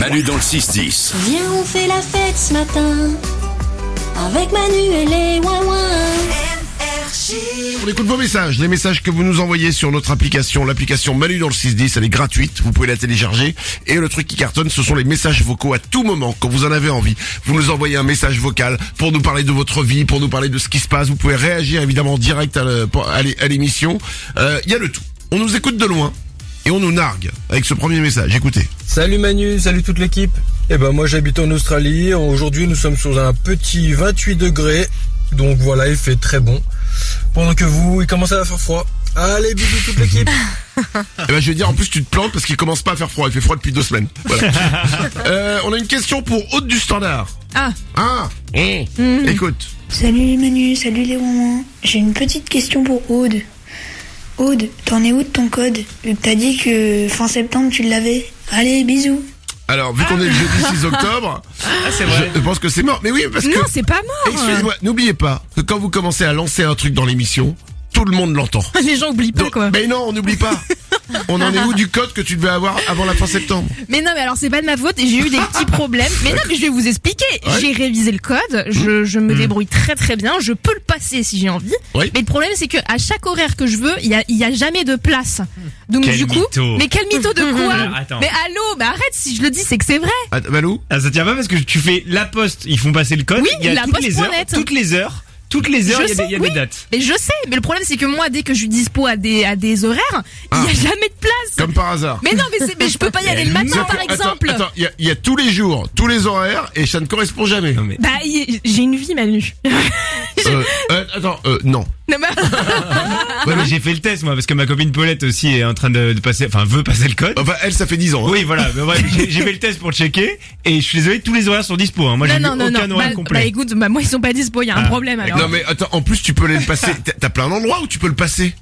Manu dans le 6-10. Viens, on fait la fête ce matin, avec Manu et les ouin-ouin. On écoute vos messages, les messages que vous nous envoyez sur notre application, l'application Manu dans le 610, elle est gratuite, vous pouvez la télécharger. Et le truc qui cartonne, ce sont les messages vocaux à tout moment, quand vous en avez envie. Vous nous envoyez un message vocal pour nous parler de votre vie, pour nous parler de ce qui se passe. Vous pouvez réagir évidemment en direct à l'émission. Il y a le tout. On nous écoute de loin et on nous nargue avec ce premier message. Écoutez. Salut Manu, salut toute l'équipe. Eh ben moi j'habite en Australie. Aujourd'hui nous sommes sur un petit 28 degrés. Donc voilà, il fait très bon. Pendant que vous, il commence à faire froid. Allez, bisous toute l'équipe. Eh ben, je vais dire, en plus, tu te plantes parce qu'il commence pas à faire froid. Il fait froid depuis 2 semaines. Voilà. On a une question pour Aude du Standard. Écoute. Salut Manu, salut les ouin-ouin. J'ai une petite question pour Aude. Aude, t'en es où de ton code? Vu que t'as dit que fin septembre tu l'avais. Allez, bisous. Alors, vu qu'on est le jeudi 6 octobre, c'est vrai. je pense que c'est mort. Mais oui, parce que... Non, c'est pas mort. Excusez-moi, n'oubliez pas que quand vous commencez à lancer un truc dans l'émission, tout le monde l'entend. Les gens oublient pas, quoi. Mais non, on n'oublie pas. On en est où du code que tu devais avoir avant la fin septembre? Mais non, mais alors c'est pas de ma faute, j'ai eu des petits problèmes. Mais non, mais je vais vous expliquer. Ouais. J'ai révisé le code, je me débrouille très très bien, je peux le passer si j'ai envie. Oui. Mais le problème c'est que à chaque horaire que je veux, il y a jamais de place. Donc Quel du coup, mytho. mais quel mytho de quoi? Attends. Mais allô, mais arrête, si je le dis c'est que c'est vrai. Valou? Ah, ça tient pas parce que tu fais la poste, ils font passer le code. Oui, il y a la toutes les heures, poste.net. toutes les heures, Je il y a sais, des oui. dates. Mais je sais, mais le problème c'est que moi dès que je suis dispo à des horaires, il y a jamais de place. Comme par hasard. Mais non, mais je peux pas y aller le matin par exemple. Attends, il y a tous les jours, tous les horaires, et ça ne correspond jamais. Non mais. Bah j'ai une vie Manu. Non. Non, mais... Ouais, mais j'ai fait le test moi parce que ma copine Paulette aussi est en train de passer, enfin veut passer le code. Enfin, elle, ça fait 10 ans. Hein. Oui, voilà. Mais bref, j'ai fait le test pour checker et je suis désolé, tous les horaires sont dispo. Hein. Moi, j'ai vu aucun horaire complet. Bah écoute, moi ils sont pas dispo, il y a un problème alors. Non mais attends, en plus tu peux le passer. T'as plein d'endroits où tu peux le passer.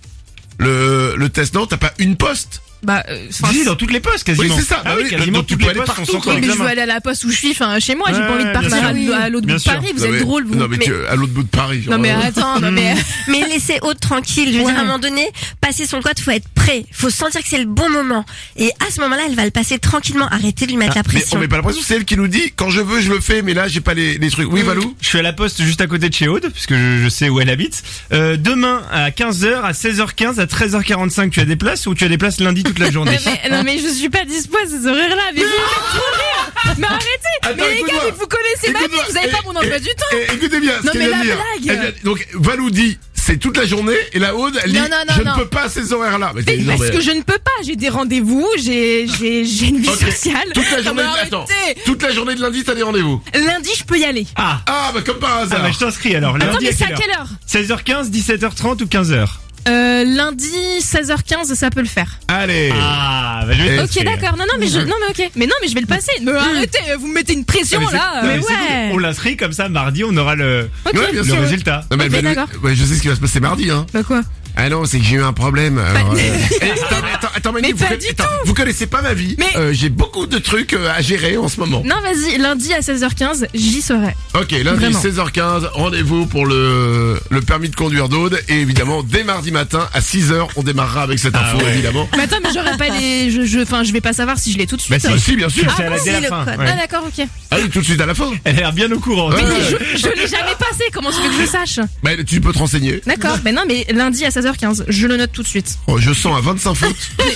Le test, non, t'as pas une poste. Bah, Si, dans toutes les postes quasiment. Oui, c'est ça. Ah oui, oui, quasiment donc tu toutes peux les aller postes partout, sont quoi. sans mais je veux examen. aller à la poste où je suis, chez moi, j'ai Ouais, pas envie de bien partir sûr. à l'autre bout Bien de sûr. Paris, vous Non, êtes mais- drôle vous. Non mais à l'autre bout de Paris. Genre, Non mais attends, non mais... Mais laissez Aude tranquille. Je veux dire, à un moment donné, passer son code, faut être prêt. Faut sentir que c'est le bon moment. Et à ce moment-là, elle va le passer tranquillement. Arrêtez de lui mettre la Mais on pression. met pas la pression, c'est elle qui nous dit quand je veux je le fais, mais là j'ai pas les trucs. Oui, Valou. Je suis à la poste juste à côté de chez Aude, puisque je sais où elle habite. Demain, à 15h, à 16h15, à 13h45, tu as des places ou tu as des places lundi toute la journée? Non mais je suis pas dispo à ces horaires-là, mais vous me faites trop rire. Mais arrêtez. Attends, Mais les gars, écoute-moi. mais vous connaissez ma vie, Écoute-moi. vous avez pas mon emploi du temps. Écoutez bien, Non, ce mais qu'elle vient la de dire. blague. Elle vient- Donc Valou dit c'est toute la journée et la Aude elle dit Non, je non. ne peux pas à ces horaires-là. Mais Mais non, parce mais- que je ne peux pas, j'ai des rendez-vous, j'ai une vie Ok. sociale. Toute la Non, journée. mais Attends. arrêtez. Toute la journée de lundi t'as des rendez-vous. Lundi, je peux y aller. Ah, Ah bah comme par hasard. bah je t'inscris alors. Attends, Lundi mais c'est à à quelle heure? 16h15, 17h30 ou 15h? Lundi, 16h15, ça peut le faire. Allez. Ah, bah je vais Ok, Ok, d'accord. Non, mais ok. Mais non, mais je vais le passer. Mais arrêtez, vous me mettez une pression Ah, mais là. c'est- Mais non, mais c'est ouais. cool. On l'inscrit comme ça, mardi, on aura le Ok. Ouais, bien sûr. résultat. Non mais Ok, Valou- d'accord. ouais, je sais ce qui va se passer mardi hein. Bah quoi? Ah non, c'est que j'ai eu un problème. Alors, attends, Manu, Mais vous, pas du vous connaissez pas ma vie. Mais- J'ai beaucoup de trucs à gérer en ce moment. Non, vas-y, lundi à 16h15, j'y serai. Ok, lundi Vraiment. 16h15, rendez-vous pour le permis de conduire d'Aude. Et évidemment, dès mardi matin, à 6h, on démarrera avec cette info, ouais. évidemment. Mais attends, mais j'aurais pas les. Je vais pas savoir si je l'ai tout de Bah suite. si. Si, bien sûr. C'est à la, bon, dès la c'est le fin. code. ouais. Ah, d'accord, ok. Ah oui, tout de suite à la fin. Elle a l'air bien au courant. Ouais. Mais je l'ai jamais passé, comment tu veux que je sache? Bah, tu peux te renseigner. D'accord, mais non, mais lundi à 16h15, je le note tout de suite. Oh, je sens à 25 fautes.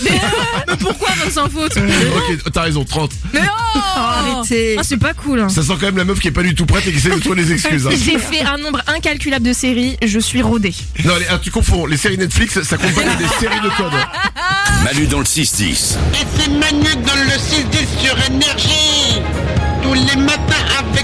Mais pourquoi même sans faute? Ok, t'as raison, 30. Mais oh! Arrêtez. Ah, c'est pas cool. Ça sent quand même la meuf qui est pas du tout prête et qui essaie de trouver des excuses. Hein. J'ai fait un nombre incalculable de séries, je suis rodée. Non, tu confonds. Les séries Netflix, ça compte pas des séries de code. Manu dans le 6-10. Et c'est Manu dans le 6-10 sur Énergie. Tous les matins avec